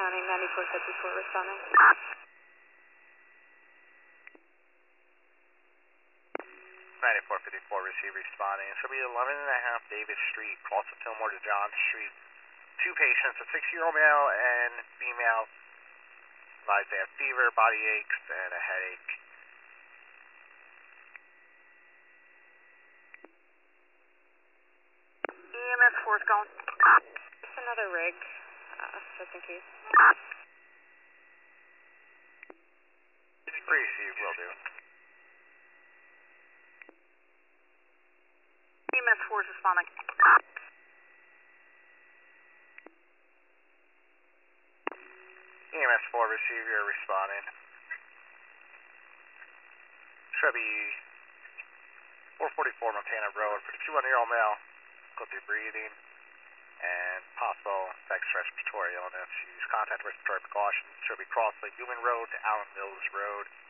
responding, 9454 responding. 9454 receive responding. It should be 11.5 Davis Street, cross of Fillmore to John Street. Two patients, a 6-year-old male and female. Advised they have fever, body aches, and a headache. EMS 4 is going. Just another rig, just in case. Receive, will do. EMS 4 is responding. EMS 4 receive, you're responding. Should be 444 Montana Road for 200-year-old male. Difficulty breathing and possible infectious respiratory illness. Use contact respiratory precautions. Should be cross Lake Newman Road to Allen Mills Road.